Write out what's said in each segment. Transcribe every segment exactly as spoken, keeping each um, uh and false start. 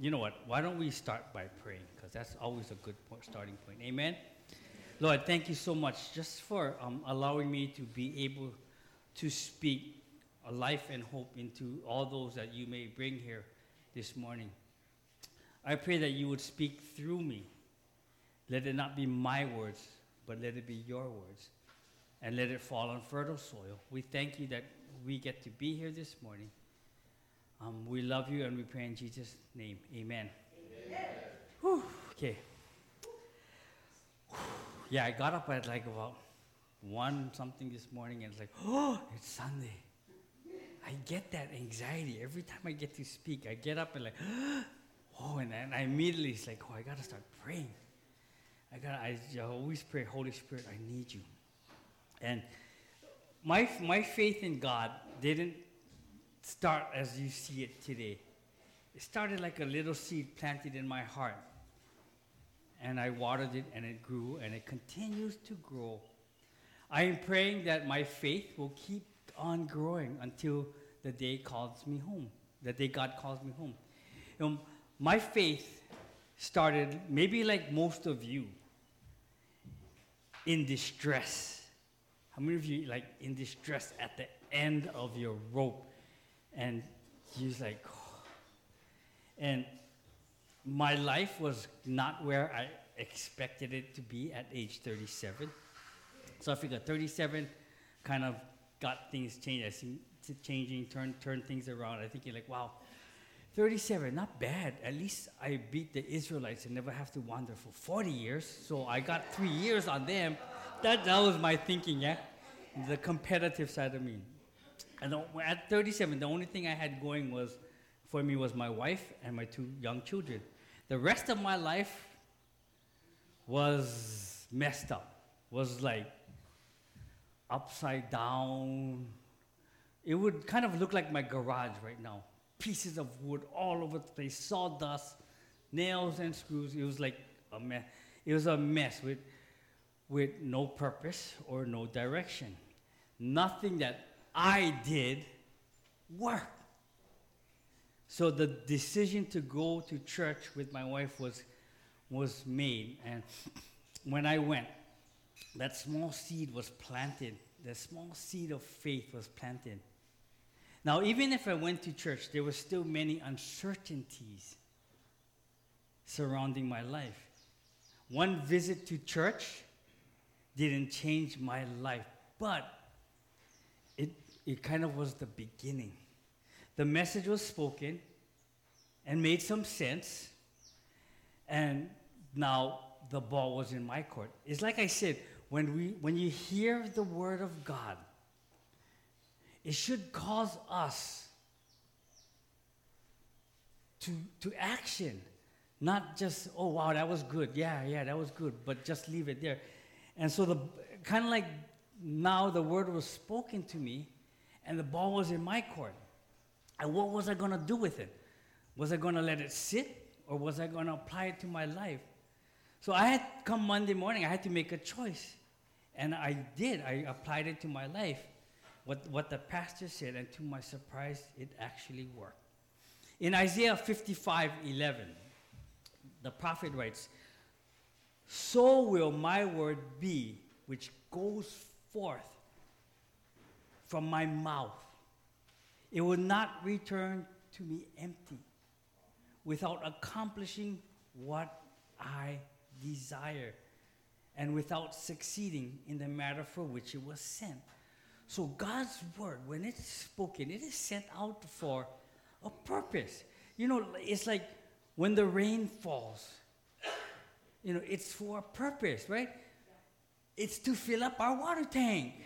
you know what? Why don't we start by praying? Because that's always a good po- starting point. Amen? Lord, thank you so much just for um, allowing me to be able to speak a life and hope into all those that you may bring here this morning. I pray that you would speak through me. Let it not be my words, but let it be your words. And let it fall on fertile soil. We thank you that we get to be here this morning. Um, we love you and we pray in Jesus' name. Amen. Amen. Whew, okay. Yeah, I got up at like about one something this morning and it's like, oh, it's Sunday. I get that anxiety every time I get to speak. I get up and like, oh, and then I immediately it's like, oh, I got to start praying. I got I always pray, Holy Spirit, I need you. And my my faith in God didn't start as you see it today. It started like a little seed planted in my heart. And I watered it and it grew and it continues to grow. I am praying that my faith will keep on growing until the day calls me home, the day God calls me home. You know, my faith started, maybe like most of you, in distress. How many of you like in distress at the end of your rope? And you're like, oh. And my life was not where I expected it to be at age thirty-seven. So I figured thirty-seven kind of got things changed. I see it changing, turn, turn things around. I think you're like, wow, thirty-seven, not bad. At least I beat the Israelites and never have to wander for forty years. So I got three years on them. That, that was my thinking, yeah? The competitive side of me. And the, at thirty-seven, the only thing I had going was, for me, was my wife and my two young children. The rest of my life was messed up, was like upside down. It would kind of look like my garage right now. Pieces of wood all over the place, sawdust, nails and screws. It was like a mess. It was a mess with, with no purpose or no direction. Nothing that I did worked. So the decision to go to church with my wife was, was made. And when I went, that small seed was planted. The small seed of faith was planted. Now, even if I went to church, there were still many uncertainties surrounding my life. One visit to church didn't change my life, but it, it kind of was the beginning. The message was spoken and made some sense, and now the ball was in my court. It's like I said, when we when you hear the word of God, it should cause us to to action, not just, oh wow, that was good, yeah, yeah, that was good, but just leave it there. And so the kind of like now the word was spoken to me, and the ball was in my court. And what was I going to do with it? Was I going to let it sit, or was I going to apply it to my life? So I had, come Monday morning, I had to make a choice. And I did. I applied it to my life, what, what the pastor said, and to my surprise, it actually worked. In Isaiah fifty-five eleven, the prophet writes, "So will my word be, which goes forth from my mouth. It will not return to me empty, without accomplishing what I desire, and without succeeding in the matter for which it was sent." So God's word, when it's spoken, it is sent out for a purpose. You know, it's like when the rain falls, you know, it's for a purpose, right? It's to fill up our water tank.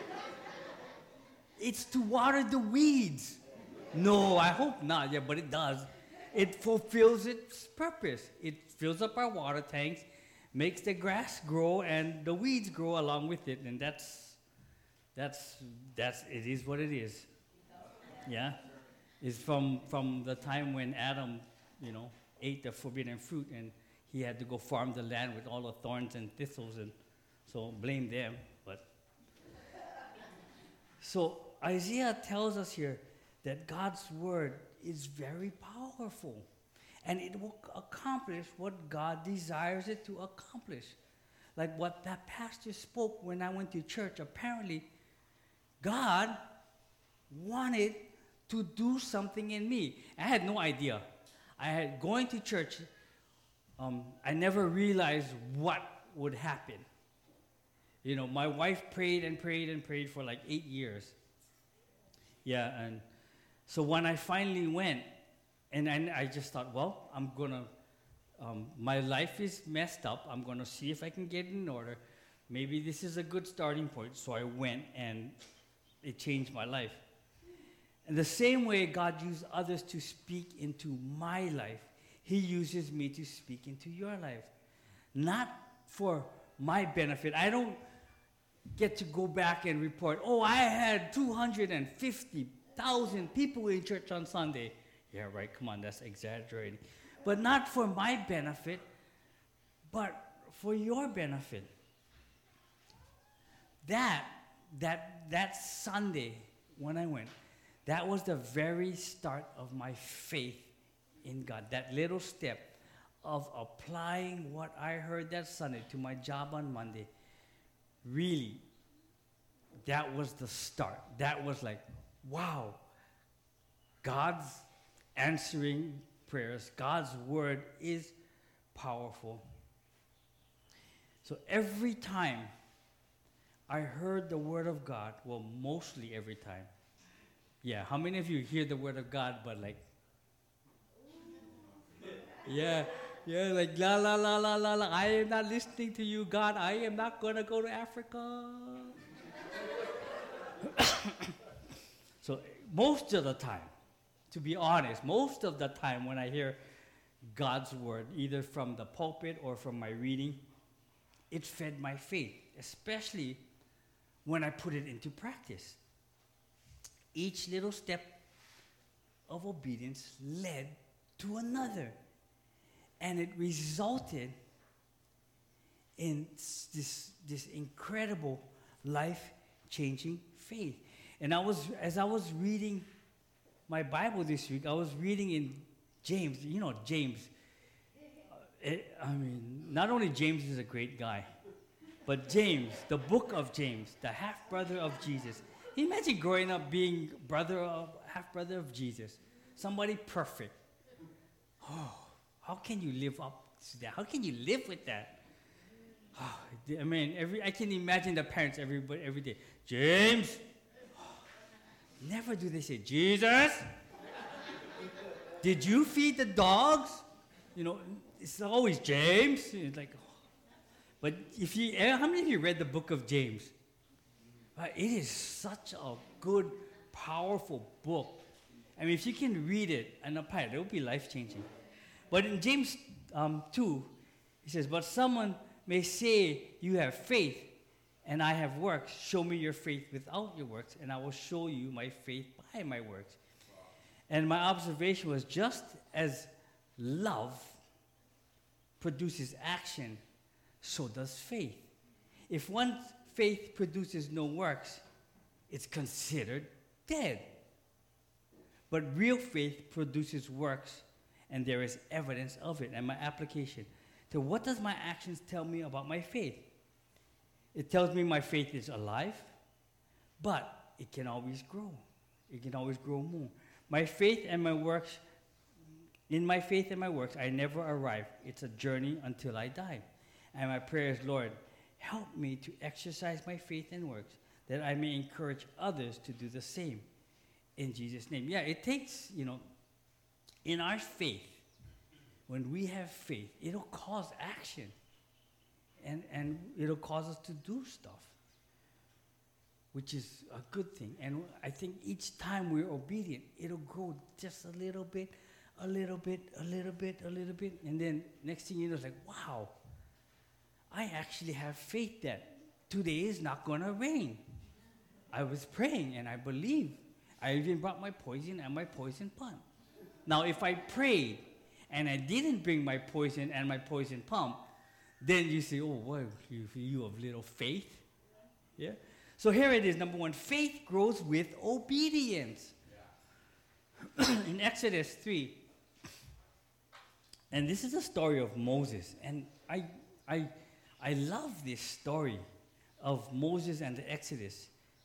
It's to water the weeds. No, I hope not, yeah, but it does. It fulfills its purpose. It fills up our water tanks, makes the grass grow, and the weeds grow along with it, and that's, that's, that's, it is what it is. Yeah? It's from, from the time when Adam, you know, ate the forbidden fruit, and he had to go farm the land with all the thorns and thistles, and so blame them, but. So Isaiah tells us here that God's word is very powerful. and it will accomplish what God desires it to accomplish. Like what that pastor spoke when I went to church, apparently God wanted to do something in me. I had no idea. I had going to church, um, I never realized what would happen. You know, my wife prayed and prayed and prayed for like eight years. Yeah, and so when I finally went, and I, I just thought, well, I'm going to, um, my life is messed up. I'm going to see if I can get it in order. Maybe this is a good starting point. So I went, and it changed my life. And the same way God used others to speak into my life, he uses me to speak into your life. Not for my benefit. I don't get to go back and report, oh, I had two hundred fifty thousand people in church on Sunday. Yeah, right, come on, that's exaggerating. But not for my benefit, but for your benefit. That, that, that Sunday when I went, that was the very start of my faith in God. That little step of applying what I heard that Sunday to my job on Monday, really, that was the start. That was like, wow, God's answering prayers. God's word is powerful. So every time I heard the word of God, well, mostly every time. Yeah, how many of you hear the word of God, but like, yeah, yeah, like, la, la, la, la, la, la, I am not listening to you, God. I am not going to go to Africa. So most of the time, to be honest, most of the time when I hear God's word, either from the pulpit or from my reading, it fed my faith, especially when I put it into practice. Each little step of obedience led to another. And it resulted in this, this incredible life-changing faith. And I was, as I was reading my Bible this week, I was reading in James. You know, James. Uh, it, I mean, not only James is a great guy, but James, the book of James, the half-brother of Jesus. Imagine growing up being brother of, half-brother of Jesus, somebody perfect. Oh, how can you live up to that? How can you live with that? Oh, I mean, every I can imagine the parents every every day. James. Oh, never do they say, Jesus, did you feed the dogs? You know, it's always James. It's like, oh. But if you, how many of you read the book of James? Uh, it is such a good, powerful book. I mean, if you can read it and apply it, it will be life-changing. But in James um, two, he says, but someone may say you have faith and I have works. Show me your faith without your works, and I will show you my faith by my works. Wow. And my observation was, just as love produces action, so does faith. If one's faith produces no works, it's considered dead. But real faith produces works, and there is evidence of it. And my application. So what does my actions tell me about my faith? It tells me my faith is alive, but it can always grow. It can always grow more. My faith and my works, in my faith and my works, I never arrive. It's a journey until I die. And my prayer is, Lord, help me to exercise my faith and works, that I may encourage others to do the same. In Jesus' name. Yeah, it takes, you know, in our faith, when we have faith, it'll cause action. And, and it'll cause us to do stuff, which is a good thing. And I think each time we're obedient, it'll grow just a little bit, a little bit, a little bit, a little bit. And then next thing you know, it's like, wow, I actually have faith that today is not going to rain. I was praying and I believe. I even brought my poison and my poison pump. Now, if I prayed and I didn't bring my poison and my poison pump, then you say, oh, well, you, you have little faith. Yeah? So here it is, number one, faith grows with obedience. Yeah. In Exodus three, And this is the story of Moses. And I, I, I love this story of Moses and the Exodus.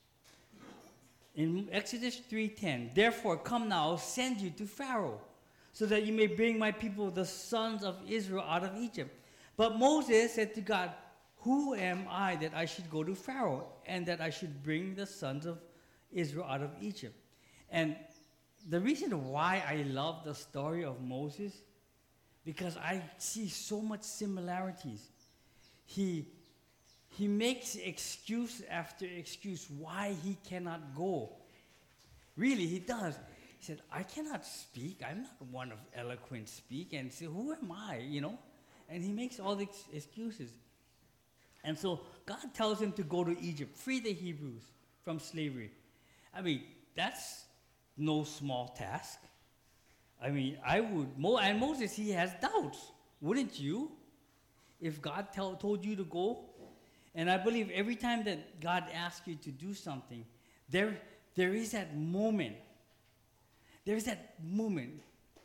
In Exodus three ten, therefore come now, I'll send you to Pharaoh, so that you may bring my people, the sons of Israel, out of Egypt. But Moses said to God, who am I that I should go to Pharaoh, and that I should bring the sons of Israel out of Egypt? And the reason why I love the story of Moses, because I see so much similarities. He, he makes excuse after excuse why he cannot go. Really, he does. He said, I cannot speak. I'm not one of eloquent speak. And say, who am I, you know? And he makes all the ex- excuses. And so God tells him to go to Egypt, free the Hebrews from slavery. I mean, that's no small task. I mean, I would, Mo, and Moses, he has doubts. Wouldn't you? If God tell, told you to go. And I believe every time that God asks you to do something, there, there is that moment. There is that moment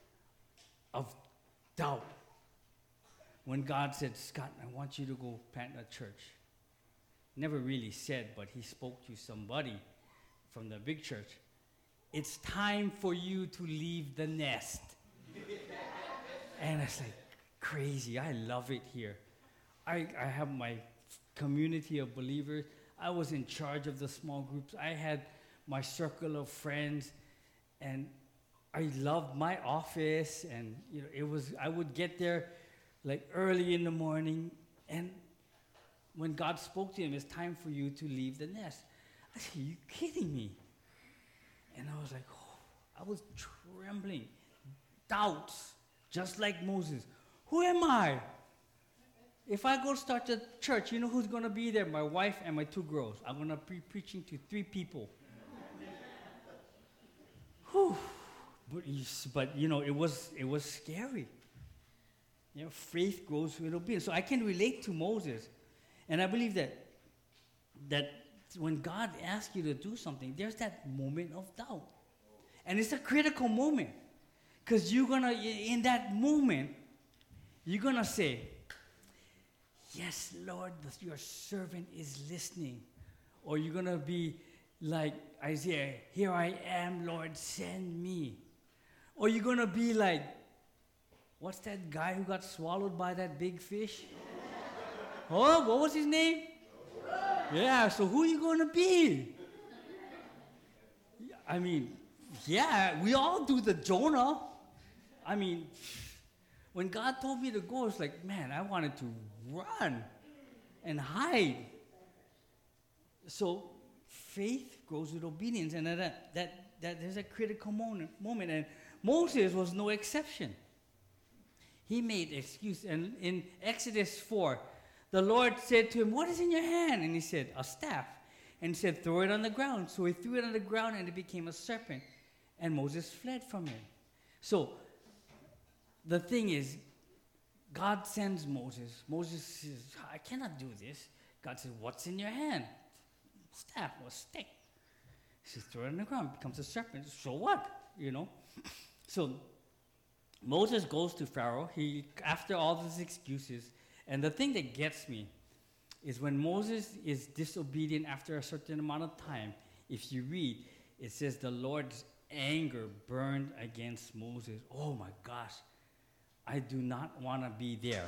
of doubt. When God said, Scott, I want you to go plant a church. Never really said, but he spoke to somebody from the big church. It's time for you to leave the nest. And it's like crazy. I love it here. I, I have my community of believers. I was in charge of the small groups. I had my circle of friends, and I loved my office. And you know, it was. I would get there like early in the morning, and when God spoke to him, it's time for you to leave the nest. I said, are you kidding me? And I was like, oh, I was trembling. Doubts, just like Moses. Who am I? If I go start a church, you know who's going to be there? My wife and my two girls. I'm going to be preaching to three people. Whew. But, but, you know, it was, it was scary. You know, faith grows with obedience. So I can relate to Moses. And I believe that, that when God asks you to do something, there's that moment of doubt. And it's a critical moment. Because you're going to, in that moment, you're going to say, yes, Lord, the, your servant is listening. Or you're going to be like Isaiah, here I am, Lord, send me. Or you're going to be like, what's that guy who got swallowed by that big fish? Oh, what was his name? Yeah, so who are you going to be? I mean, yeah, we all do the Jonah. I mean, when God told me to go, it's like, man, I wanted to run and hide. So faith grows with obedience, and that, that, that there's a critical moment, moment, and Moses was no exception. He made excuse, and in Exodus four, the Lord said to him, what is in your hand? And he said, a staff. And he said, throw it on the ground. So he threw it on the ground, and it became a serpent. And Moses fled from him. So the thing is, God sends Moses. Moses says, I cannot do this. God says, what's in your hand? Staff or stick. He says, throw it on the ground. It becomes a serpent. So what? You know? So Moses goes to Pharaoh. He, after all these excuses, and the thing that gets me is when Moses is disobedient after a certain amount of time, if you read, it says the Lord's anger burned against Moses. Oh my gosh, I do not want to be there.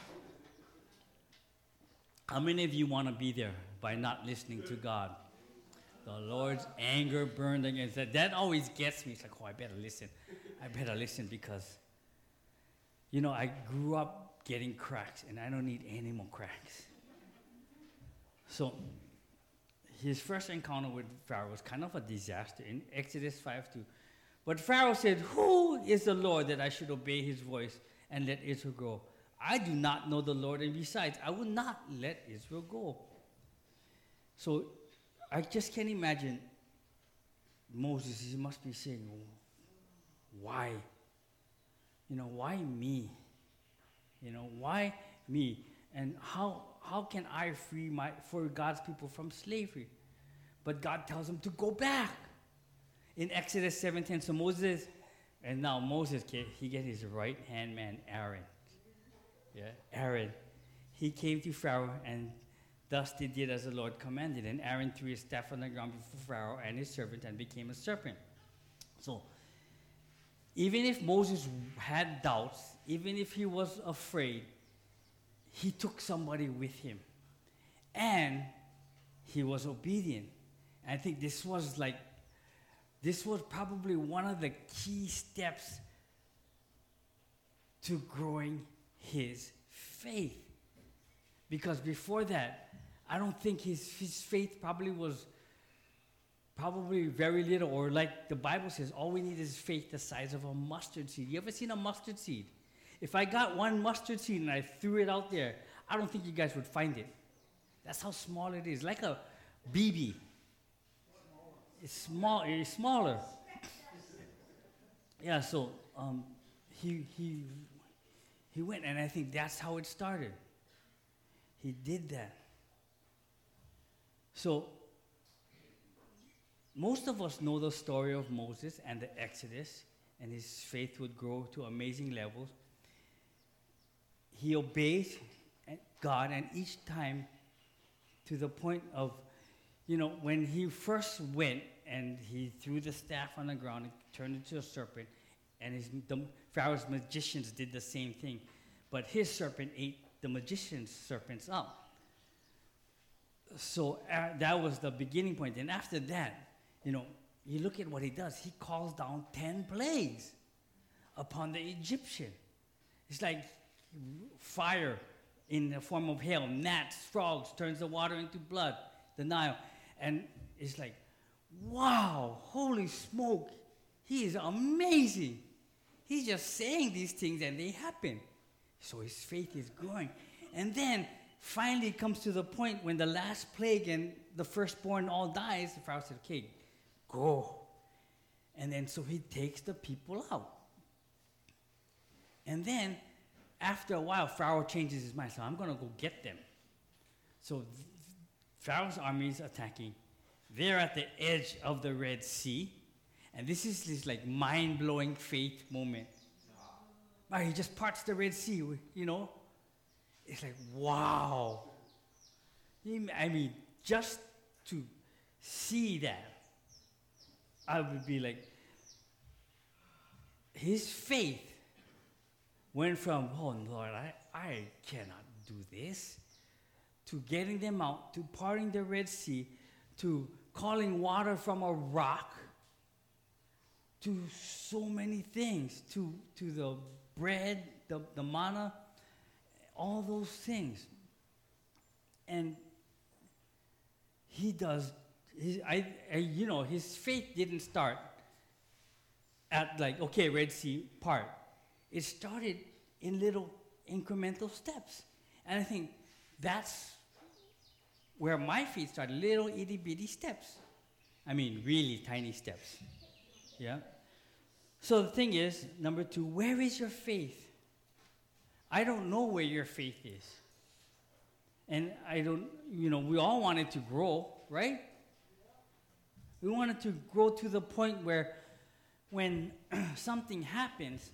How many of you want to be there by not listening to God? The Lord's anger burned against that. That always gets me. It's like, oh, I better listen. I better listen because, you know, I grew up getting cracks, and I don't need any more cracks. So his first encounter with Pharaoh was kind of a disaster in Exodus five two. But Pharaoh said, who is the Lord that I should obey his voice and let Israel go? I do not know the Lord, and besides, I will not let Israel go. So I just can't imagine Moses. He must be saying, why? You know, why me? You know, why me? And how how can I free my for God's people from slavery? But God tells him to go back. In Exodus seventeen, so Moses And now Moses, get, he get his right-hand man, Aaron. Yeah, Aaron. He came to Pharaoh, and thus they did as the Lord commanded. And Aaron threw his staff on the ground before Pharaoh and his servant and became a serpent. So, even if Moses had doubts, even if he was afraid, he took somebody with him. And he was obedient. And I think this was like, this was probably one of the key steps to growing his faith. Because before that, I don't think his, his faith probably was probably very little, or like the Bible says, all we need is faith the size of a mustard seed. You ever seen a mustard seed? If I got one mustard seed and I threw it out there, I don't think you guys would find it. That's how small it is, like a B B. It's small, it's smaller. Yeah, so um, he, he, he went, and I think that's how it started. He did that. So, most of us know the story of Moses and the Exodus, and his faith would grow to amazing levels. He obeyed God, and each time to the point of, you know, when he first went and he threw the staff on the ground and turned into a serpent, and his, the Pharaoh's magicians did the same thing. But his serpent ate the magician's serpents up. So uh, that was the beginning point. And after that, you know, you look at what he does. He calls down ten plagues upon the Egyptian. It's like fire in the form of hail, gnats, frogs, turns the water into blood, the Nile. And it's like, wow, holy smoke, he is amazing. He's just saying these things and they happen. So his faith is growing. And then finally it comes to the point when the last plague and the firstborn all dies, the Pharaoh said, okay, go. And then so he takes the people out. And then after a while, Pharaoh changes his mind. So I'm going to go get them. So th- Pharaoh's army is attacking. They're at the edge of the Red Sea. And this is this like mind-blowing faith moment. Wow, he just parts the Red Sea, you know. It's like, wow. I mean, just to see that, I would be like, his faith went from, oh, Lord, I, I cannot do this, to getting them out, to parting the Red Sea, to calling water from a rock, to so many things, to, to the bread, the, the manna, all those things. And he does, his, I, I, you know, his faith didn't start at like, okay, Red Sea part. It started in little incremental steps. And I think that's where my faith started, little itty bitty steps. I mean, really tiny steps. Yeah? So the thing is, number two, where is your faith? I don't know where your faith is. And I don't, you know, we all want it to grow, right? We want it to grow to the point where when something happens,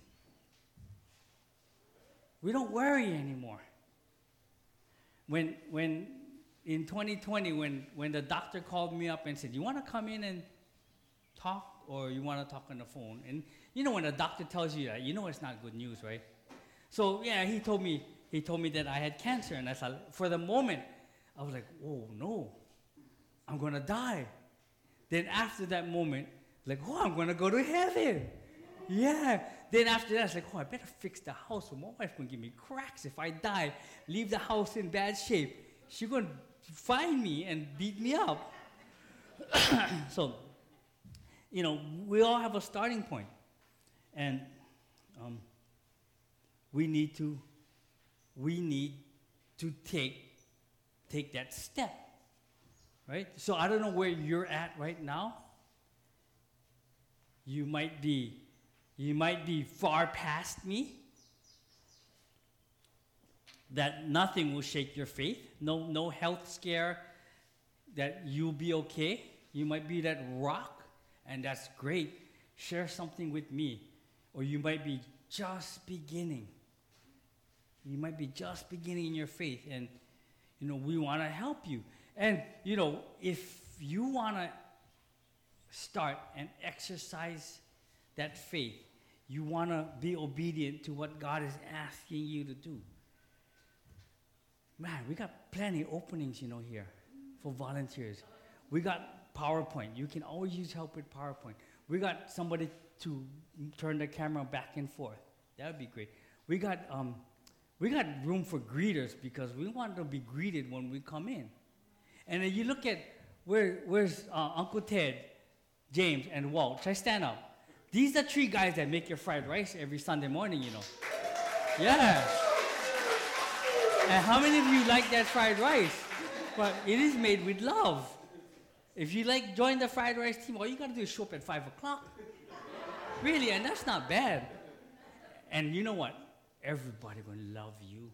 we don't worry anymore. When, when in twenty twenty, when, when the doctor called me up and said, you want to come in and talk, or you want to talk on the phone? And you know when a doctor tells you that, you know it's not good news, right? So yeah, he told me, he told me that I had cancer, and I thought, for the moment, I was like, oh no, I'm going to die. Then after that moment, like, oh, I'm going to go to heaven. Yeah. Then after that, I was like, oh, I better fix the house, or my wife's going to give me cracks if I die, leave the house in bad shape. She's going to find me and beat me up. So, you know, we all have a starting point. And um, we need to, we need to take, take that step, right? So I don't know where you're at right now. You might be, you might be far past me. That nothing will shake your faith. No, no health scare. That you'll be okay. You might be that rock, and that's great. Share something with me. or you might be just beginning. You might be just beginning in your faith, and you know we want to help you. And you know if you want to start and exercise that faith, you want to be obedient to what God is asking you to do. Man, we got plenty of openings, you know, here for volunteers. We got PowerPoint. You can always use help with PowerPoint. We got somebody to turn the camera back and forth. That would be great. We got um, we got room for greeters because we want to be greeted when we come in. And then you look at where where's uh, Uncle Ted, James, and Walt. Should I stand up? These are three guys that make your fried rice every Sunday morning, you know. Yeah. And how many of you like that fried rice? But it is made with love. If you like join the fried rice team, all you gotta do is show up at five o'clock. Really, and that's not bad. And you know what? Everybody gonna love you.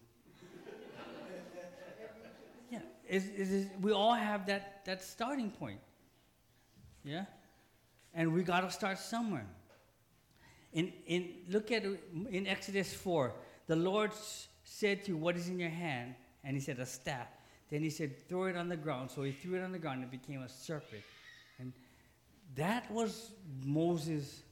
Yeah, it's, it's, we all have that, that starting point. Yeah? And we gotta start somewhere. In, in, look at in Exodus four, the Lord s- said to you, what is in your hand? And he said, a staff. Then he said, throw it on the ground. So he threw it on the ground and it became a serpent. And that was Moses'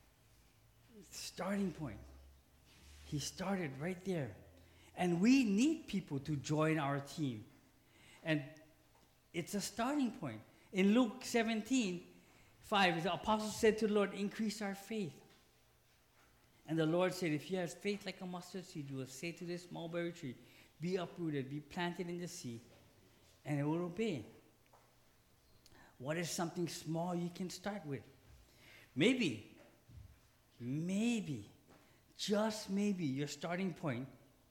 starting point. He started right there. And we need people to join our team. And it's a starting point. In Luke seventeen, five, the apostle said to the Lord, increase our faith. And the Lord said, if you have faith like a mustard seed, you will say to this mulberry tree, be uprooted, be planted in the sea, and it will obey. What is something small you can start with? Maybe, maybe, just maybe your starting point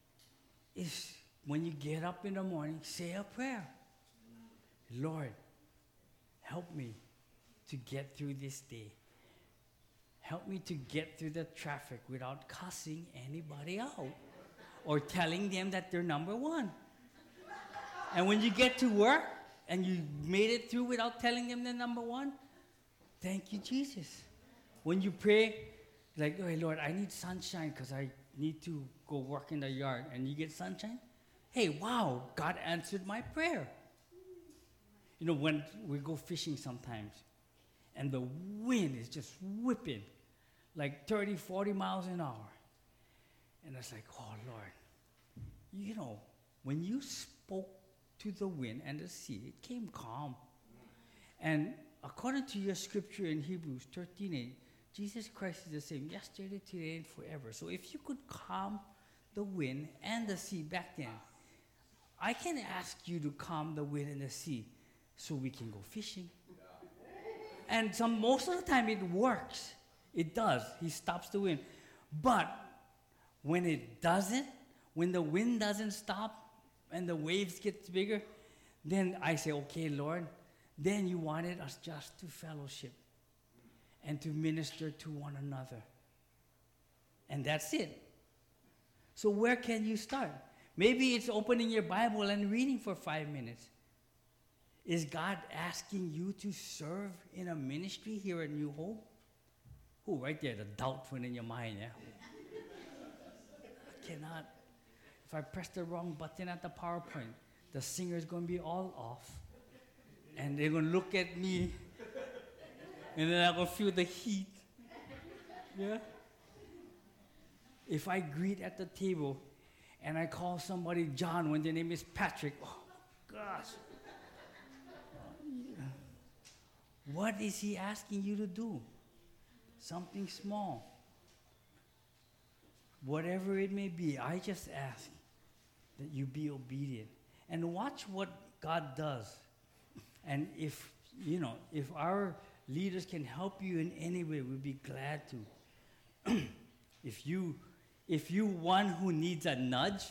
is when you get up in the morning, say a prayer. Lord, help me to get through this day. Help me to get through the traffic without cussing anybody out or telling them that they're number one. And when you get to work and you made it through without telling them they're number one, thank you, Jesus. When you pray, like, oh, Lord, I need sunshine because I need to go work in the yard, and you get sunshine, hey, wow, God answered my prayer. You know, when we go fishing sometimes, and the wind is just whipping like thirty, forty miles an hour. And it's like, oh, Lord, you know, when you spoke to the wind and the sea, it came calm. And according to your scripture in Hebrews thirteen eight, Jesus Christ is the same yesterday, today, and forever. So if you could calm the wind and the sea back then, I can ask you to calm the wind and the sea so we can go fishing. And some, most of the time it works. It does. He stops the wind. But when it doesn't, when the wind doesn't stop and the waves get bigger, then I say, okay, Lord, then you wanted us just to fellowship and to minister to one another. And that's it. So where can you start? Maybe it's opening your Bible and reading for five minutes. Is God asking you to serve in a ministry here at New Hope? Oh, right there, the doubt went in your mind, yeah? I cannot. If I press the wrong button at the PowerPoint, the singer's going to be all off. And they're going to look at me. And then I'm going to feel the heat. Yeah? If I greet at the table and I call somebody John when their name is Patrick, oh, gosh. What is he asking you to do? Something small. Whatever it may be, I just ask that you be obedient. And watch what God does. And if, you know, if our leaders can help you in any way, we'd be glad to. If you, if you one who needs a nudge,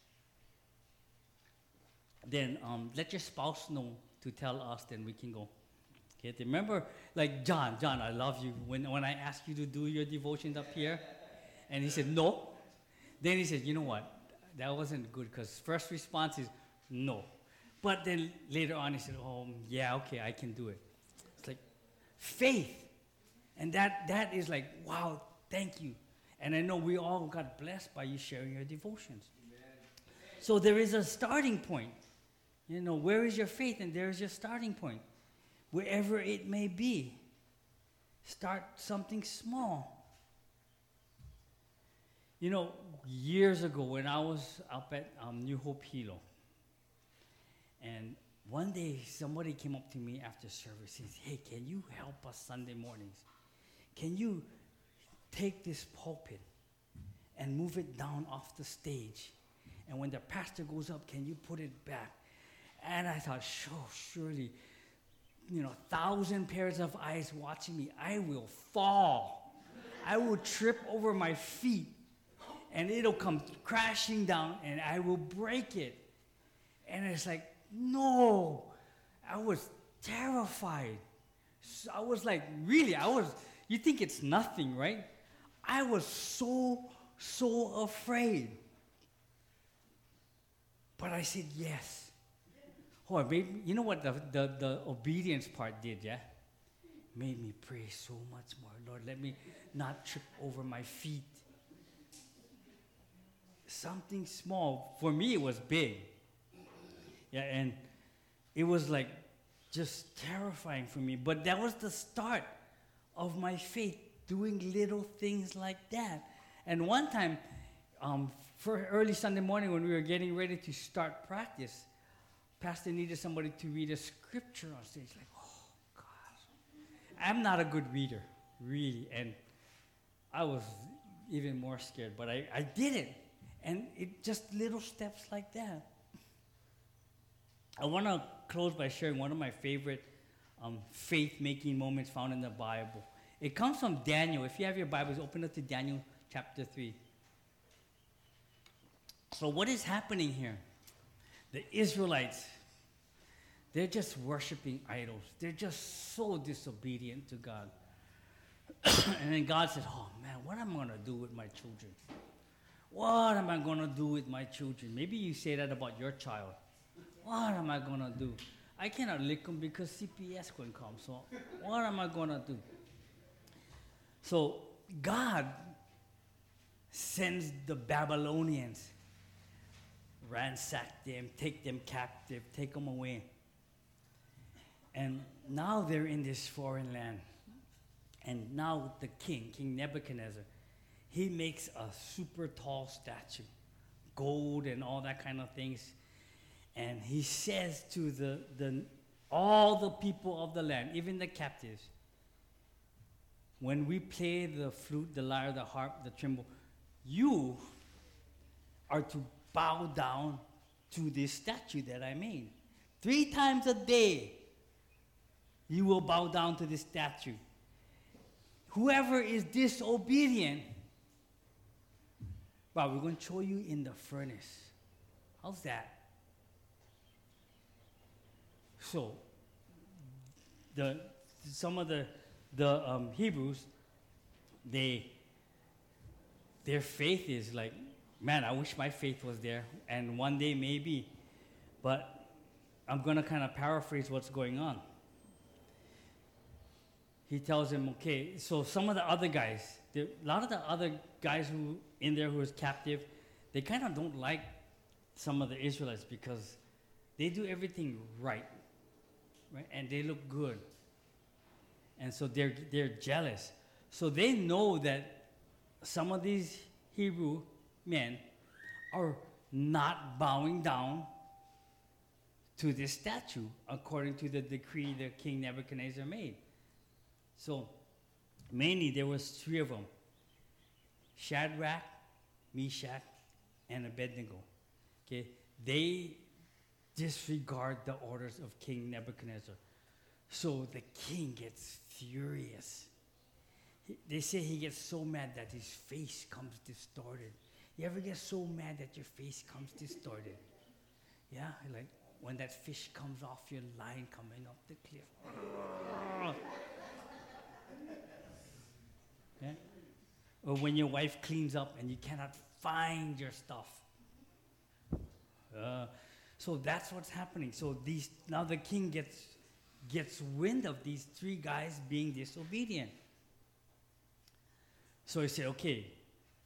then um, let your spouse know to tell us, then we can go. Okay, remember, like John, John, I love you. When, when I asked you to do your devotions up here, and he said, no. Then he said, you know what? That wasn't good, because first response is no. But then later on he said, oh, yeah, okay, I can do it. It's like faith. And that that is like, wow, thank you. And I know we all got blessed by you sharing your devotions. Amen. So there is a starting point. You know, where is your faith? And there is your starting point. Wherever it may be, start something small. You know, years ago when I was up at um, New Hope Hilo, and one day somebody came up to me after service and said, hey, can you help us Sunday mornings? Can you take this pulpit and move it down off the stage? And when the pastor goes up, can you put it back? And I thought, sure, surely, you know, thousand pairs of eyes watching me, I will fall. I will trip over my feet, and it'll come crashing down, and I will break it. And it's like, no. I was terrified. So I was like, really, I was, you think it's nothing, right? I was so, so afraid. But I said yes. Oh, it made me, you know what the, the, the obedience part did, yeah? Made me pray so much more. Lord, let me not trip over my feet. Something small. For me, it was big. Yeah, and it was like just terrifying for me. But that was the start of my faith, doing little things like that. And one time, um, for early Sunday morning when we were getting ready to start practice, Pastor needed somebody to read a scripture on stage. Like, oh, gosh. I'm not a good reader, really. And I was even more scared. But I, I did it. And it just little steps like that. I want to close by sharing one of my favorite um, faith-making moments found in the Bible. It comes from Daniel. If you have your Bibles, open up to Daniel chapter three. So what is happening here? The Israelites, they're just worshiping idols. They're just so disobedient to God. And then God says, oh man, what am I going to do with my children? What am I going to do with my children? Maybe you say that about your child. What am I going to do? I cannot lick them because C P S can come. So what am I going to do? So God sends the Babylonians, ransack them, take them captive, take them away. And now they're in this foreign land. And now the king, King Nebuchadnezzar, he makes a super tall statue, gold and all that kind of things. And he says to the, the all the people of the land, even the captives, when we play the flute, the lyre, the harp, the timbrel, you are to bow down to this statue that I made. Three times a day, you will bow down to this statue. Whoever is disobedient, well, we're going to throw you in the furnace. How's that? So, the some of the the um, Hebrews, they their faith is like, man, I wish my faith was there, and one day maybe, but I'm going to kind of paraphrase what's going on. He tells him, okay, so some of the other guys, a lot of the other guys who in there who was captive, they kind of don't like some of the Israelites because they do everything right, right, and they look good, and so they're they're jealous. So they know that some of these Hebrew men are not bowing down to this statue according to the decree that King Nebuchadnezzar made. So mainly there was three of them: Shadrach, Meshach, and Abednego. Okay, they disregard the orders of King Nebuchadnezzar. So the king gets furious. He, they say he gets so mad that his face comes distorted. You ever get so mad that your face comes distorted? Yeah, like when that fish comes off your line coming up the cliff. Yeah? Or when your wife cleans up and you cannot find your stuff. Uh, so that's what's happening. So these now the king gets gets wind of these three guys being disobedient. So he said, okay,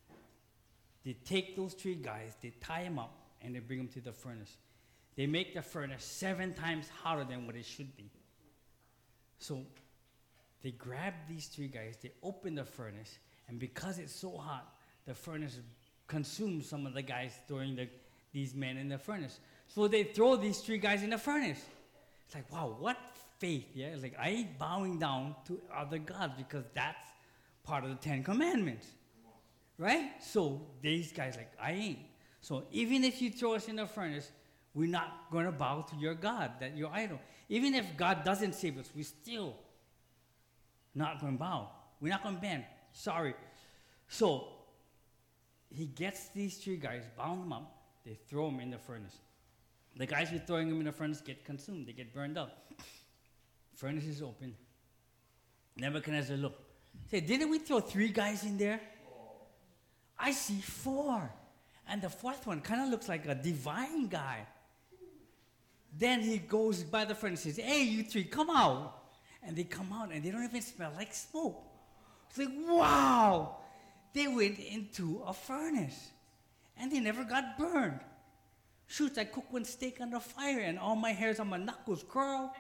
they take those three guys, they tie them up, and they bring them to the furnace. They make the furnace seven times hotter than what it should be. So they grab these three guys, they open the furnace, and because it's so hot, the furnace consumes some of the guys throwing the, these men in the furnace. So they throw these three guys in the furnace. It's like, wow, what faith, yeah? It's like, I ain't bowing down to other gods because that's part of the Ten Commandments, right? So these guys like, I ain't. So even if you throw us in the furnace, we're not going to bow to your God, that your idol. Even if God doesn't save us, we're still not going to bow. We're not going to bend. Sorry. So he gets these three guys, bound them up, they throw them in the furnace. The guys who are throwing them in the furnace get consumed. They get burned up. Furnace is open. Nebuchadnezzar look. Say, didn't we throw three guys in there? I see four. And the fourth one kind of looks like a divine guy. Then he goes by the furnace and says, hey, you three, come out. And they come out and they don't even smell like smoke. It's like, wow. They went into a furnace. And they never got burned. Shoot, I cooked one steak on the fire and all my hairs on my knuckles curl.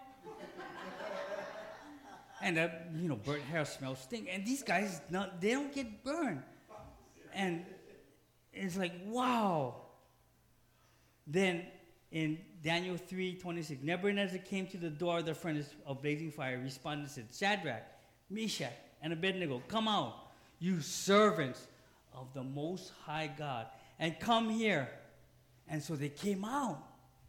And that, you know, burnt hair smells stink. And these guys, not, they don't get burned. And it's like, wow. Then in Daniel three twenty-six, Nebuchadnezzar came to the door of the furnace of blazing fire, responded and said, Shadrach, Meshach, and Abednego, come out, you servants of the Most High God, and come here. And so they came out.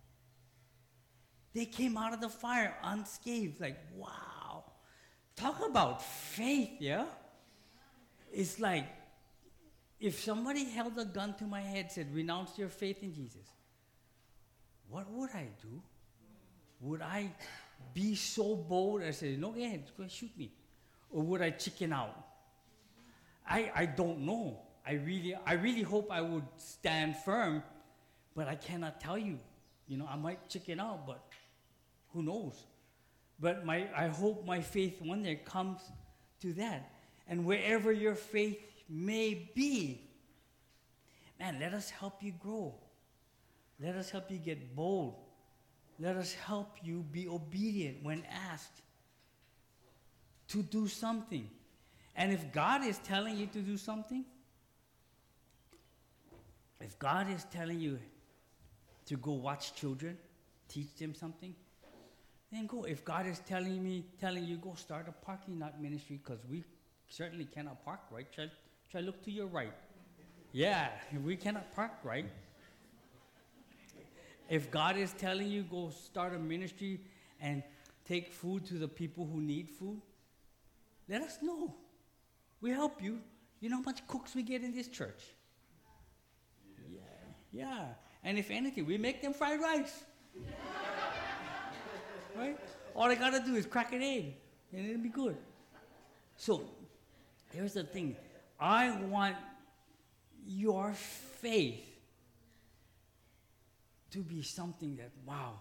They came out of the fire unscathed, like, wow. Talk about faith, yeah? It's like, if somebody held a gun to my head, said, renounce your faith in Jesus, what would I do? Would I be so bold and say, no, go ahead, go ahead, shoot me? Or would I chicken out? I, I don't know. I really, I really hope I would stand firm, but I cannot tell you. You know, I might chicken out, but who knows? But my, I hope my faith one day comes to that. And wherever your faith may be, man, let us help you grow. Let us help you get bold. Let us help you be obedient when asked to do something. And if God is telling you to do something, if God is telling you to go watch children, teach them something, then go. If God is telling me, telling you, go start a parking lot ministry, because we certainly cannot park right. Try, try look to your right. Yeah, we cannot park right. If God is telling you, go start a ministry and take food to the people who need food, let us know. We help you. You know how much cooks we get in this church? Yeah. Yeah. And if anything, we make them fried rice. Right? All I got to do is crack an egg, and it'll be good. So, here's the thing. I want your faith to be something that, wow,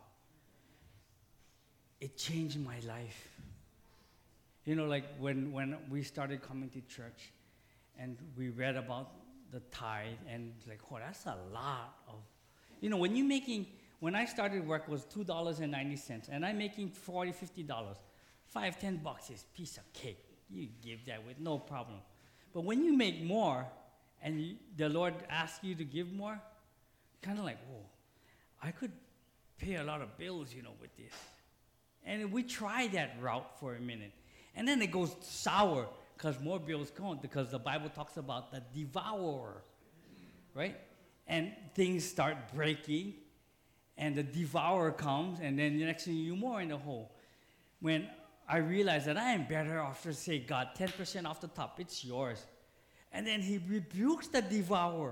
it changed my life. You know, like when, when we started coming to church and we read about the tithe, and like, oh, that's a lot of, you know, when you're making, when I started work it was two dollars and ninety cents, and I'm making forty dollars, fifty dollars. Five, ten bucks is a piece of cake. You give that with no problem. But when you make more and you, the Lord asks you to give more, kind of like, whoa, I could pay a lot of bills, you know, with this. And we try that route for a minute. And then it goes sour because more bills come, because the Bible talks about the devourer, right? And things start breaking, and the devourer comes, and then the next thing you more in the hole. When I realized that I am better off to say, God, ten percent off the top, it's yours. And then he rebukes the devourer.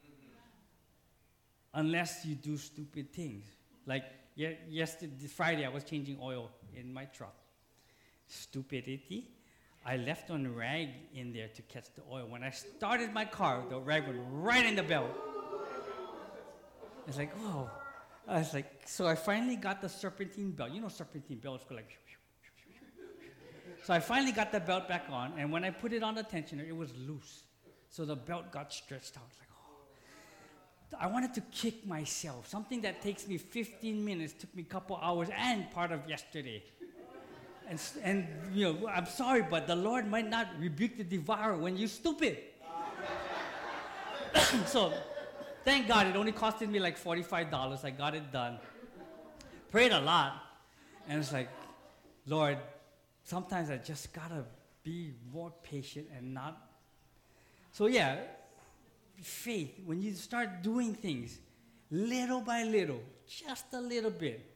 Unless you do stupid things. Like ye- yesterday, Friday, I was changing oil in my truck. Stupidity. I left one rag in there to catch the oil. When I started my car, the rag went right in the belt. It's like, oh. I was like, so I finally got the serpentine belt. You know serpentine belts go like, so I finally got the belt back on, and when I put it on the tensioner, it was loose. So the belt got stretched out. Like, oh. I wanted to kick myself. Something that takes me fifteen minutes took me a couple hours and part of yesterday. And, and you know, I'm sorry, but the Lord might not rebuke the devourer when you're stupid. So, thank God, it only costed me like forty-five dollars. I got it done. Prayed a lot. And it's like, Lord, sometimes I just gotta be more patient and not. So yeah, faith, when you start doing things little by little, just a little bit,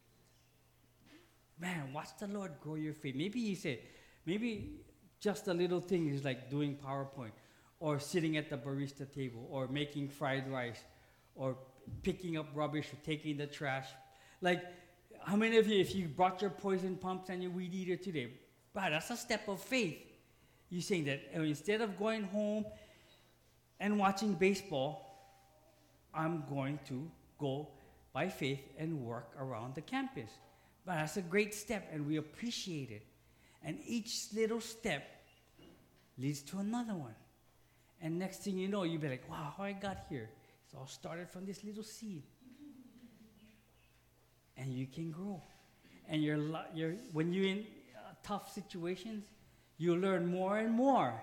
man, watch the Lord grow your faith. Maybe you said, maybe just a little thing is like doing PowerPoint, or sitting at the barista table, or making fried rice, or picking up rubbish, or taking the trash. Like, how many of you, if you brought your poison pumps and your weed eater today, wow, that's a step of faith. You're saying that uh, instead of going home and watching baseball, I'm going to go by faith and work around the campus. But that's a great step, and we appreciate it. And each little step leads to another one. And next thing you know, you'll be like, wow, how I got here. It's all started from this little seed. And you can grow. And you're, you're, when you're in uh, tough situations, you learn more and more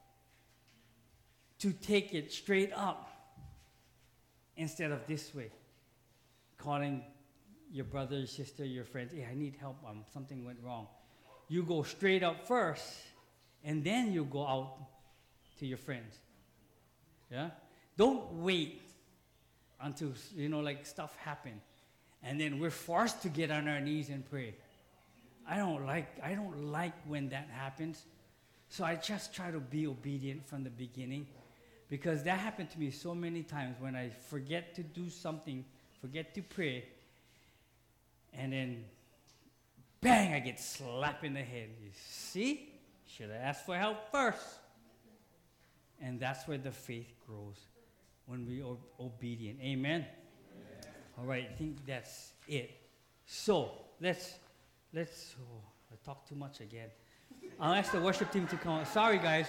to take it straight up instead of this way. Calling your brother, your sister, your friends, hey, I need help, um, something went wrong. You go straight up first, and then you go out to your friends. Yeah? Don't wait until, you know, like stuff happen, and then we're forced to get on our knees and pray. I don't like, I don't like when that happens. So I just try to be obedient from the beginning, because that happened to me so many times when I forget to do something, forget to pray, and then, bang, I get slapped in the head. You see? Should have asked for help first. And that's where the faith grows, when we are obedient. Amen? Amen? All right, I think that's it. So, let's, let's, oh, I talk too much again. I'll ask the worship team to come on. Sorry, guys.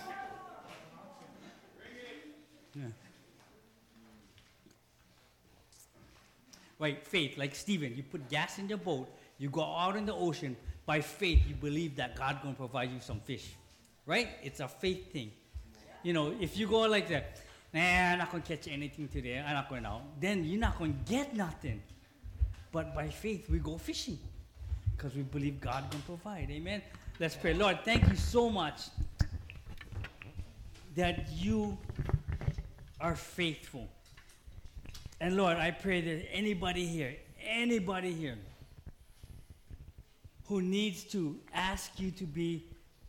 Yeah. Right, faith, like Stephen, you put gas in your boat, you go out in the ocean, by faith you believe that God's going to provide you some fish, right? It's a faith thing. You know, if you go like that, nah, I'm not going to catch anything today, I'm not going out, then you're not going to get nothing. But by faith, we go fishing, because we believe God's going to provide, amen? Let's pray. Lord, thank you so much that you are faithful. And Lord, I pray that anybody here, anybody here who needs to ask you to be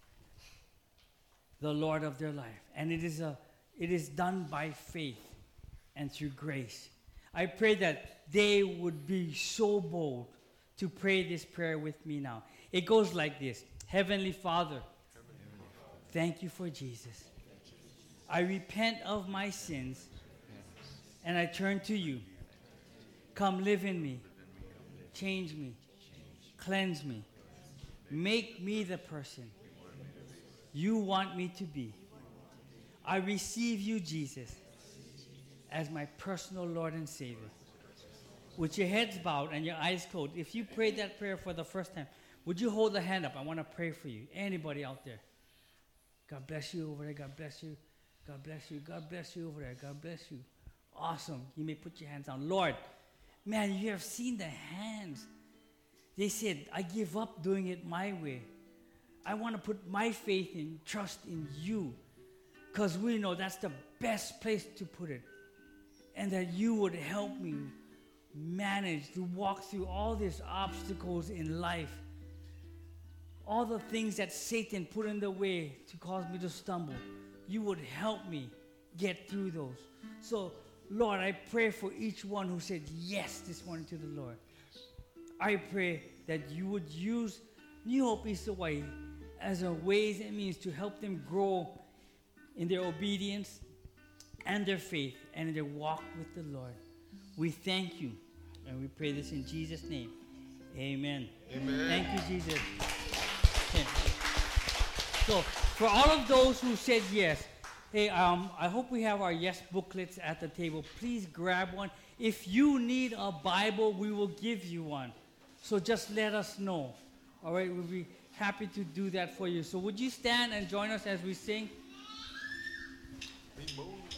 the Lord of their life, and it is a, it is done by faith and through grace. I pray that they would be so bold to pray this prayer with me now. It goes like this. Heavenly Father, thank you for Jesus. I repent of my sins, and I turn to you. Come live in me. Change me. Cleanse me. Make me the person you want me to be. I receive you, Jesus, as my personal Lord and Savior. With your heads bowed and your eyes closed, if you prayed that prayer for the first time, would you hold a hand up? I want to pray for you. Anybody out there? God bless you over there. God bless you. God bless you. God bless you over there. God bless you. Awesome. You may put your hands down. Lord, man, you have seen the hands. They said, I give up doing it my way. I want to put my faith and trust in you, because we know that's the best place to put it. And that you would help me manage to walk through all these obstacles in life. All the things that Satan put in the way to cause me to stumble. You would help me get through those. So, Lord, I pray for each one who said yes this morning to the Lord. I pray that you would use New Hope East Hawaii as a ways and means to help them grow in their obedience and their faith and in their walk with the Lord. We thank you, and we pray this in Jesus' name. Amen. Amen. Thank you, Jesus. Okay. So, for all of those who said yes, Hey, um, I hope we have our yes booklets at the table. Please grab one. If you need a Bible, we will give you one. So just let us know. All right, we'll be happy to do that for you. So would you stand and join us as we sing? We move.